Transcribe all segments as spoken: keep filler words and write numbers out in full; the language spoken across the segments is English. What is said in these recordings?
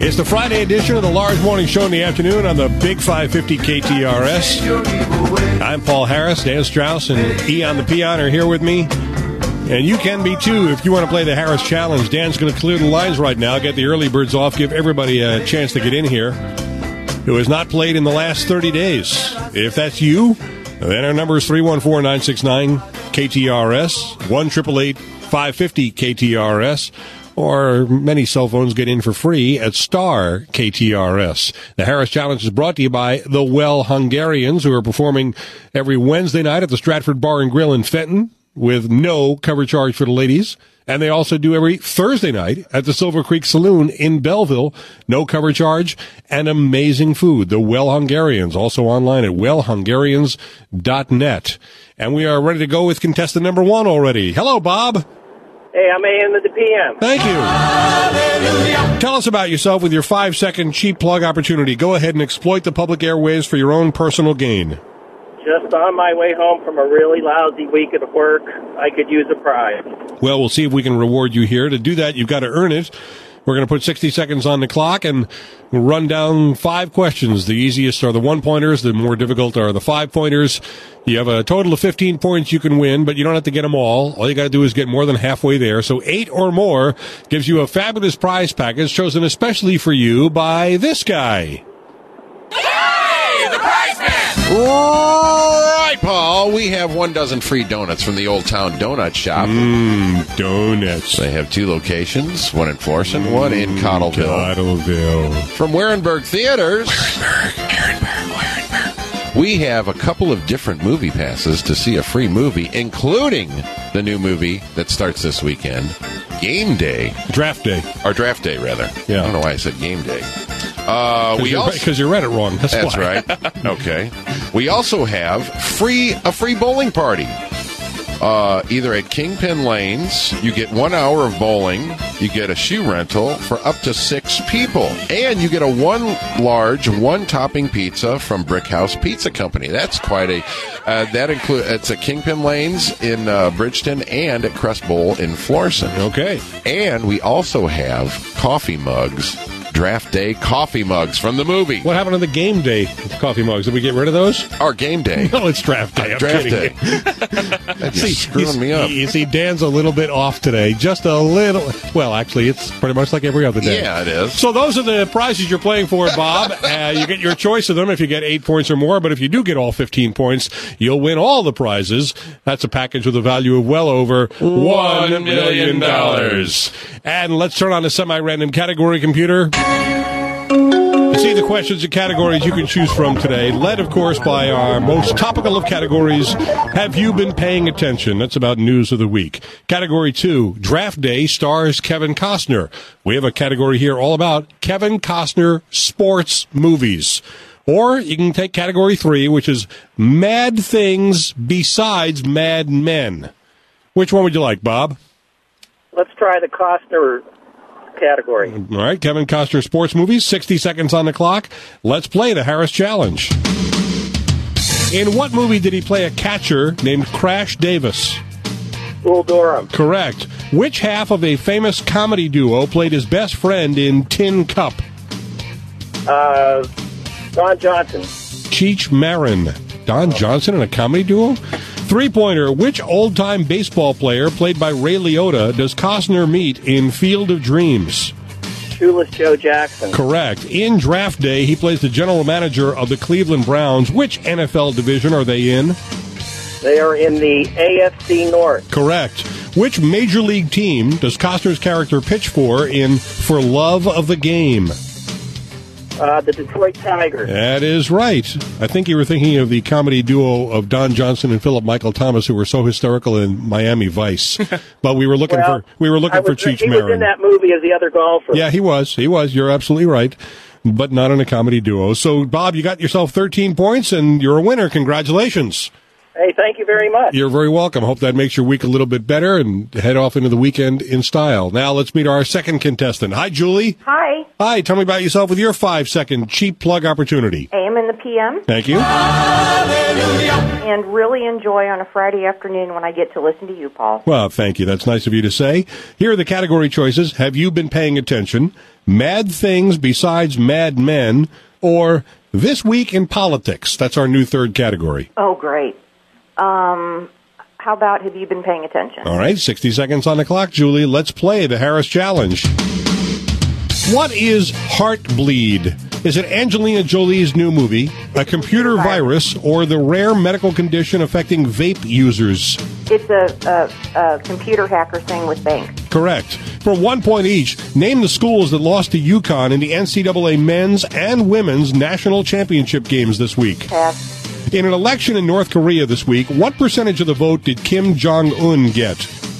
It's the Friday edition of the Lars Morning Show in the afternoon on the Big five fifty K T R S. I'm Paul Harris. Dan Strauss and Eon the Peon are here with me. And you can be, too, if you want to play the Harris Challenge. Dan's going to clear the lines right now, get the early birds off, give everybody a chance to get in here who has not played in the last thirty days. If that's you, then our number is three one four, nine six nine, K T R S, one eight eight eight, five five zero, K T R S. Or many cell phones get in for free at star K T R S. The Harris Challenge is brought to you by the Well Hungarians, who are performing every Wednesday night at the Stratford Bar and Grill in Fenton with no cover charge for the ladies. And they also do every Thursday night at the Silver Creek Saloon in Belleville. No cover charge and amazing food. The Well Hungarians, also online at well hungarians dot net. And we are ready to go with contestant number one already. Hello, Bob. Hey, I'm A M to the P M. Thank you. Hallelujah. Tell us about yourself with your five-second cheap plug opportunity. Go ahead and exploit the public airways for your own personal gain. Just on my way home from a really lousy week at work, I could use a prize. Well, we'll see if we can reward you here. To do that, you've got to earn it. We're going to put sixty seconds on the clock and run down five questions. The easiest are the one-pointers. The more difficult are the five-pointers. You have a total of fifteen points you can win, but you don't have to get them all. All you got to do is get more than halfway there. So eight or more gives you a fabulous prize package chosen especially for you by this guy. Hey, the prize man! All right, Paul. We have one dozen free donuts from the Old Town Donut Shop. Mmm, donuts. They have two locations, one in Florissant, mm, one in Cottleville. Cottleville. From Warenberg Theaters. Warenberg, Warenberg, Warenberg. We have a couple of different movie passes to see a free movie, including the new movie that starts this weekend, Game Day. Draft Day. Or Draft Day, rather. Yeah. I don't know why I said Game Day. Uh, we also because you read it wrong. That's, that's why. right. Okay. We also have free a free bowling party. Uh, either at Kingpin Lanes, you get one hour of bowling, you get a shoe rental for up to six people, and you get a one large, one topping pizza from Brickhouse Pizza Company. That's quite a. Uh, that include it's at Kingpin Lanes in uh, Bridgeton and at Crest Bowl in Florissant. Okay. And we also have coffee mugs. Draft Day coffee mugs from the movie. What happened to the Game Day coffee mugs? Did we get rid of those? Our Game Day. No, it's Draft Day. I'm Draft kidding. Day. That's see, screwing me up. You see, Dan's a little bit off today. Just a little. Well, actually, it's pretty much like every other day. Yeah, it is. So those are the prizes you're playing for, Bob. uh, you get your choice of them if you get eight points or more. But if you do get all fifteen points, you'll win all the prizes. That's a package with a value of well over one million dollars. And let's turn on the semi-random category computer. To see the questions and categories you can choose from today, led, of course, by our most topical of categories, Have You Been Paying Attention? That's about news of the week. Category two, Draft Day stars Kevin Costner. We have a category here all about Kevin Costner sports movies. Or you can take category three, which is Mad Things Besides Mad Men. Which one would you like, Bob? Let's try the Costner category. All right, Kevin Costner sports movies, sixty seconds on the clock. Let's play the Harris Challenge. In what movie did he play a catcher named Crash Davis? Bull Durham. Correct. Which half of a famous comedy duo played his best friend in Tin Cup? Uh, Don Johnson. Cheech Marin. Don Johnson in a comedy duo? Three-pointer. Which old-time baseball player played by Ray Liotta does Costner meet in Field of Dreams? Shoeless Joe Jackson. Correct. In Draft Day, he plays the general manager of the Cleveland Browns. Which N F L division are they in? They are in the A F C North. Correct. Which major league team does Costner's character pitch for in For Love of the Game? Uh, the Detroit Tigers. That is right. I think you were thinking of the comedy duo of Don Johnson and Philip Michael Thomas, who were so hysterical in Miami Vice. But we were looking well, for we were looking was, for Cheech He Marin. was in that movie as the other golfer. Yeah, he was. He was. You're absolutely right. But not in a comedy duo. So, Bob, you got yourself thirteen points, and you're a winner. Congratulations. Hey, thank you very much. You're very welcome. Hope that makes your week a little bit better and head off into the weekend in style. Now let's meet our second contestant. Hi, Julie. Hi. Hi, tell me about yourself with your five-second cheap plug opportunity. A M and the P M. Thank you. And really enjoy on a Friday afternoon when I get to listen to you, Paul. Well, thank you. That's nice of you to say. Here are the category choices. Have you been paying attention? Mad things besides mad men, or this week in politics. That's our new third category. Oh, great. Um, how about have you been paying attention? All right, sixty seconds on the clock, Julie. Let's play the Harris Challenge. What is Heartbleed? Is it Angelina Jolie's new movie, a computer virus, or the rare medical condition affecting vape users? It's a, a, a computer hacker thing with banks. Correct. For one point each, name the schools that lost to UConn in the N C double A men's and women's national championship games this week. Pass. In an election in North Korea this week, what percentage of the vote did Kim Jong-un get?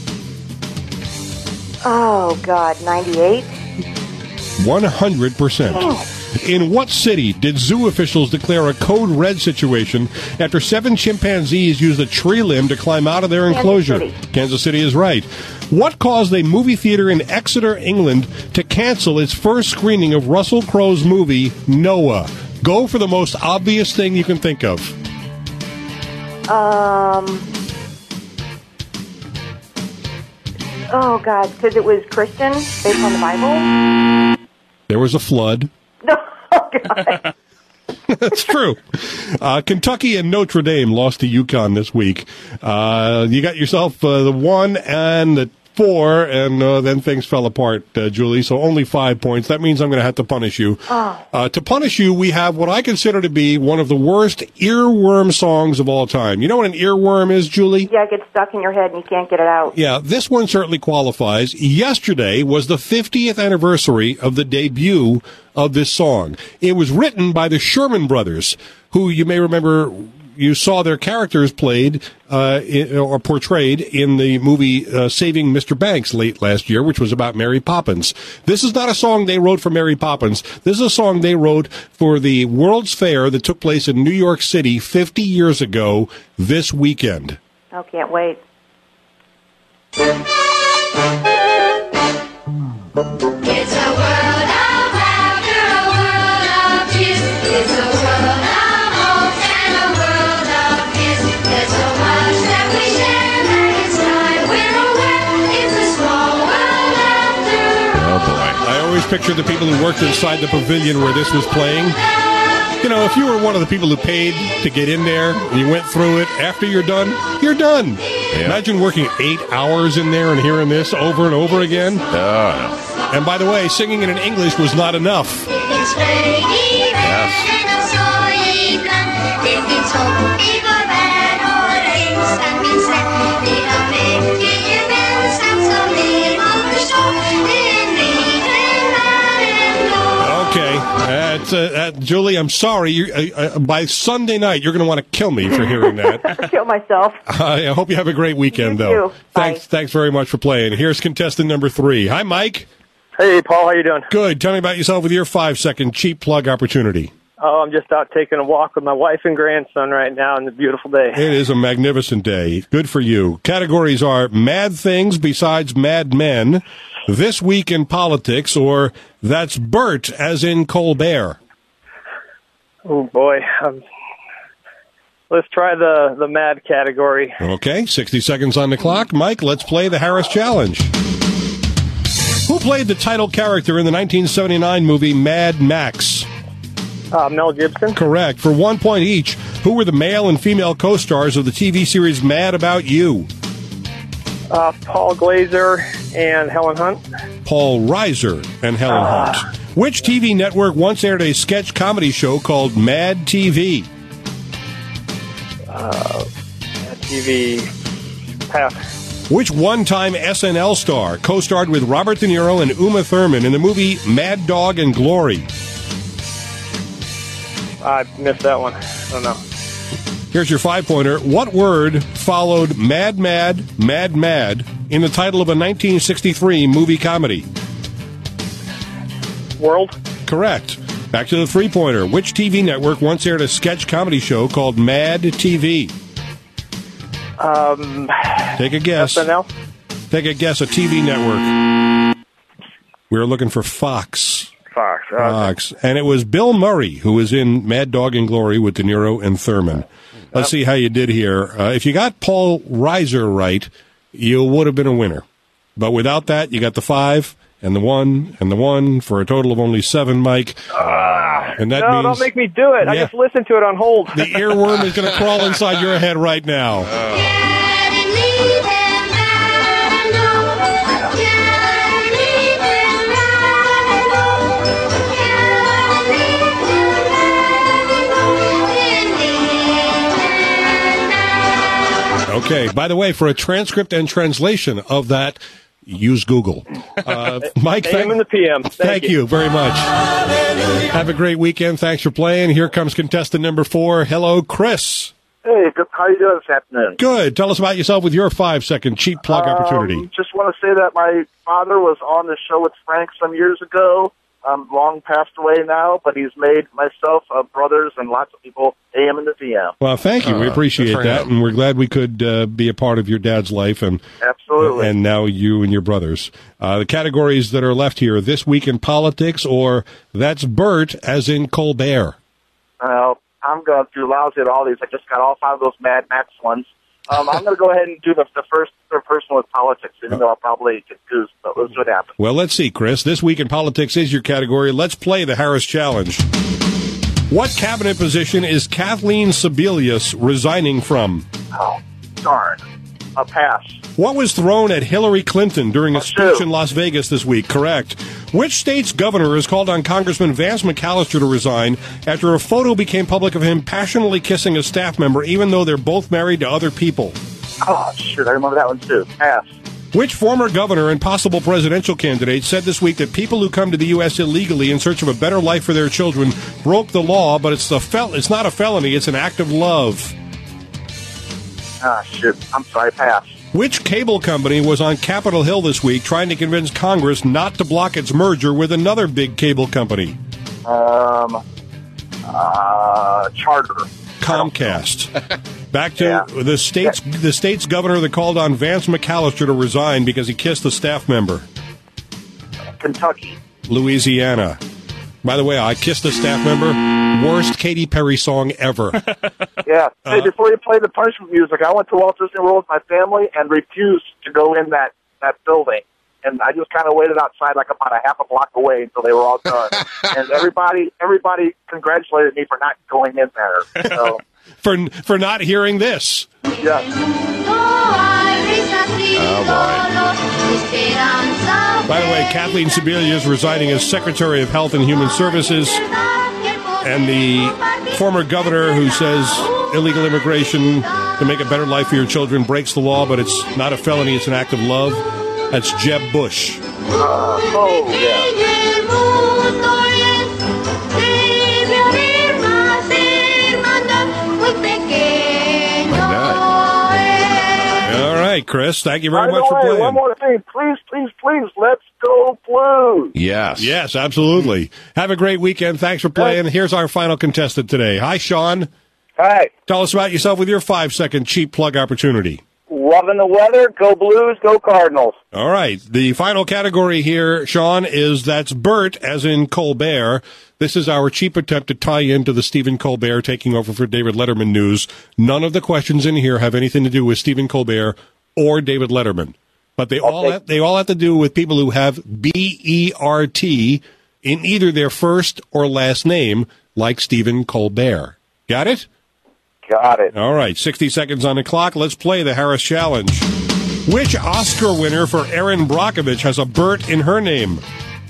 Oh, God, ninety-eight? one hundred percent. Oh. In what city did zoo officials declare a code red situation after seven chimpanzees used a tree limb to climb out of their enclosure? Kansas City. Kansas City is right. What caused a movie theater in Exeter, England, to cancel its first screening of Russell Crowe's movie, Noah? Go for the most obvious thing you can think of. Um. Oh, God, because it was Christian, based on the Bible? There was a flood. No, oh, God. That's true. Uh, Kentucky and Notre Dame lost to UConn this week. Uh, you got yourself uh, the one and the four, and uh, then things fell apart, uh, Julie, so only five points. That means I'm going to have to punish you. Oh. Uh, to punish you, we have what I consider to be one of the worst earworm songs of all time. You know what an earworm is, Julie? Yeah, it gets stuck in your head and you can't get it out. Yeah, this one certainly qualifies. Yesterday was the fiftieth anniversary of the debut of this song. It was written by the Sherman Brothers, who you may remember you saw their characters played uh, in, or portrayed in the movie uh, Saving Mister Banks late last year, which was about Mary Poppins. This is not a song they wrote for Mary Poppins. This is a song they wrote for the World's Fair that took place in New York City fifty years ago this weekend. Oh, can't wait. It's a world of laughter, a world of cheers. It's a world of hope and a world of peace. There's so much that we share that it's time we're aware. It's a small world after all. Oh, boy. I always pictured the people who worked inside the pavilion where this was playing. You know, if you were one of the people who paid to get in there and you went through it, after you're done, you're done. Yeah. Imagine working eight hours in there and hearing this over and over again. Oh, And by the way, singing it in English was not enough. It's rainy Yes. and a snowy blunt. If it's hope, fever, bad or rains and means that little baby bells sound so leave on the shore. In the Okay. That's, uh, uh, Julie, I'm sorry. You, uh, uh, by Sunday night, you're going to want to kill me for hearing that. Kill myself. I hope you have a great weekend, You though. too. Thanks, Bye. thanks very much for playing. Here's contestant number three. Hi, Mike. Hey, Paul, how you doing? Good. Tell me about yourself with your five-second cheap plug opportunity. Oh, I'm just out taking a walk with my wife and grandson right now on the beautiful day. It is a magnificent day. Good for you. Categories are mad things besides mad men, this week in politics, or that's Bert as in Colbert. Oh, boy. Um, let's try the, the mad category. Okay, sixty seconds on the clock. Mike, let's play the Harris Challenge. Who played the title character in the nineteen seventy-nine movie Mad Max? Uh, Mel Gibson. Correct. For one point each, who were the male and female co-stars of the T V series Mad About You? Uh, Paul Glazer and Helen Hunt. Paul Reiser and Helen Hunt. Which T V network once aired a sketch comedy show called Mad T V? Uh, T V. Pass. Which one-time S N L star co-starred with Robert De Niro and Uma Thurman in the movie Mad Dog and Glory? I missed that one. I don't know. Here's your five-pointer. What word followed Mad Mad, Mad Mad in the title of a nineteen sixty-three movie comedy? World. Correct. Back to the three-pointer. Which T V network once aired a sketch comedy show called Mad T V? Um, Take a guess. S N L? Take a guess. A T V network. We were looking for Fox. Fox. Okay. Fox. And it was Bill Murray who was in Mad Dog and Glory with De Niro and Thurman. Let's see how you did here. Uh, if you got Paul Reiser right, you would have been a winner. But without that, you got the five and the one and the one for a total of only seven, Mike. Uh, and that no, means don't make me do it. I Yeah. just listened to it on hold. the earworm is going to crawl inside your head right now. Okay, by the way, for a transcript and translation of that, use Google. Uh, Mike, A M and the P M. Thank, Thank you very much. Have a great weekend. Thanks for playing. Here comes contestant number four. Hello, Chris. Hey, good- how you doing this afternoon? Good. Tell us about yourself with your five-second cheap plug opportunity. Um, just want to say that my father was on the show with Frank some years ago. Um, long passed away now, but he's made myself, uh, brothers, and lots of people A M and the P M. Well, thank you. We Uh, appreciate good for that, him. and we're glad we could uh, be a part of your dad's life, and Absolutely. and now you and your brothers. Uh, the categories that are left here: This Week in Politics, or That's Bert, as in Colbert. Well, I'm going through lousy at all these. I just got all five of those Mad Max ones. Um, I'm going to go ahead and do the, the first the first one with politics, even though I'll probably get goose, but let's see what happens. Well, let's see, Chris. This Week in Politics is your category. Let's play the Harris Challenge. What cabinet position is Kathleen Sebelius resigning from? Oh, darn. A pass. What was thrown at Hillary Clinton during a A speech shoe. in Las Vegas this week? Correct. Which state's governor has called on Congressman Vance McAllister to resign after a photo became public of him passionately kissing a staff member, even though they're both married to other people? Oh, shoot, I remember that one too. Pass. Which former governor and possible presidential candidate said this week that people who come to the U S illegally in search of a better life for their children broke the law, but it's the fel- it's not a felony, it's an act of love? Ah, shoot. I'm sorry, pass. Which cable company was on Capitol Hill this week trying to convince Congress not to block its merger with another big cable company? Um, uh, Charter. Comcast. Back to Yeah. the state's the state's governor that called on Vance McAllister to resign because he kissed a staff member. Kentucky. Louisiana. By the way, I kissed a staff member. Worst Katy Perry song ever. Yeah. Uh, Hey, before you play the punishment music, I went to Walt Disney World with my family and refused to go in that, that building. And I just kind of waited outside like about a half a block away until they were all done. And everybody everybody congratulated me for not going in there. So, for for not hearing this. yeah. By the way, Kathleen Sebelius is resigning as Secretary of Health and Human Services, and the former governor who says illegal immigration to make a better life for your children breaks the law, but it's not a felony, it's an act of love. That's Jeb Bush. Oh, yeah. All right, Chris, thank you very By the much for way, playing. one more thing. Please, please, please, let's go Blues. Yes. Yes, absolutely. Have a great weekend. Thanks for playing. Here's our final contestant today. Hi, Sean. Hi. Tell us about yourself with your five-second cheap plug opportunity. Loving the weather. Go Blues. Go Cardinals. All right. The final category here, Sean, is That's Bert, as in Colbert. This is our cheap attempt to tie into the Stephen Colbert taking over for David Letterman news. None of the questions in here have anything to do with Stephen Colbert or David Letterman. But they all Okay. have, they all have to do with people who have B E R T in either their first or last name, like Stephen Colbert. Got it? Got it. All right, sixty seconds on the clock. Let's play the Harris Challenge. Which Oscar winner for Erin Brockovich has a Bert in her name?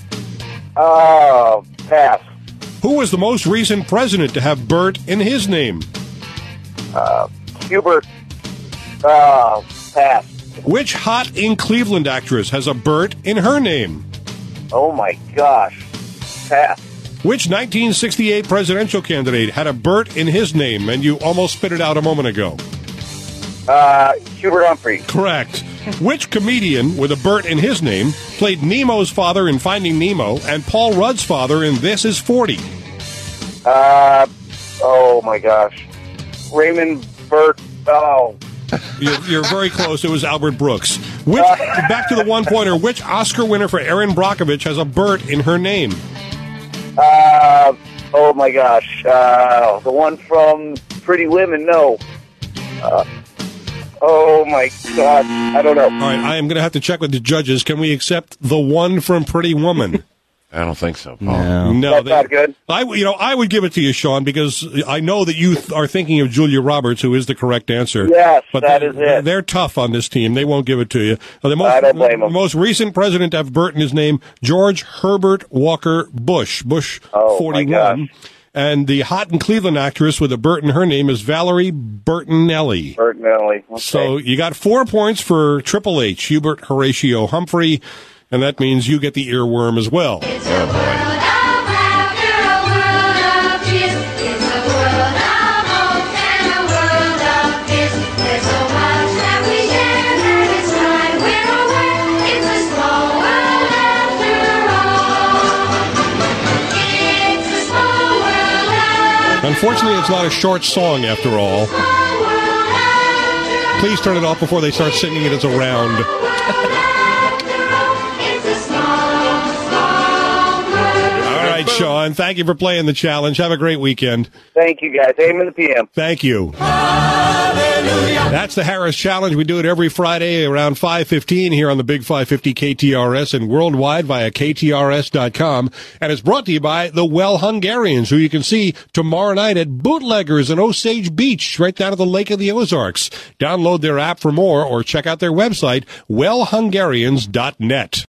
Oh, pass. Who was the most recent president to have Bert in his name? Hubert. Oh, pass. Which hot in Cleveland actress has a Bert in her name? Oh, my gosh. Pass. Which nineteen sixty-eight presidential candidate had a Bert in his name, and you almost spit it out a moment ago? Uh, Hubert Humphrey. Correct. Which comedian with a Bert in his name played Nemo's father in Finding Nemo and Paul Rudd's father in This Is forty? Uh, oh, my gosh. Raymond Burt. Oh, You're, you're very close. It was Albert Brooks. Which, back to the one-pointer, which Oscar winner for Erin Brockovich has a Bert in her name? Uh, oh, my gosh. Uh, the one from Pretty Women, no. Uh, oh, my God. I don't know. All right, I am going to have to check with the judges. Can we accept the one from Pretty Woman? I don't think so, Paul. No. No, That's they- not good. I, you know, I would give it to you, Sean, because I know that you th- are thinking of Julia Roberts, who is the correct answer. Yes, but that they- is it. They're tough on this team. They won't give it to you. Uh, The most, I don't blame them. The most recent president to have Bert in his name, George Herbert Walker Bush. Bush, Oh, my forty-one. gosh. And the Hot in Cleveland actress with a Bert in her name is Valerie Bertinelli. Bert and Ellie. Okay. So you got four points for Triple H, Hubert Horatio Humphrey, and that means you get the earworm as well. It's a world of laughter, a world of cheers. It's a world of hope and a world of fears. There's so much that we share that it's time we're aware. It's a small world after all. It's a small world after Unfortunately, it's not a short song after all. small world after all. Please turn it off before they start singing it as a round. It's a small, small world. All right, Sean, thank you for playing the challenge. Have a great weekend. Thank you, guys. A M in the P M. Thank you. That's the Harris Challenge. We do it every Friday around five fifteen here on the Big five fifty K T R S and worldwide via K T R S dot com. And it's brought to you by the Well Hungarians, who you can see tomorrow night at Bootleggers in Osage Beach, right down at the Lake of the Ozarks. Download their app for more or check out their website, well hungarians dot net.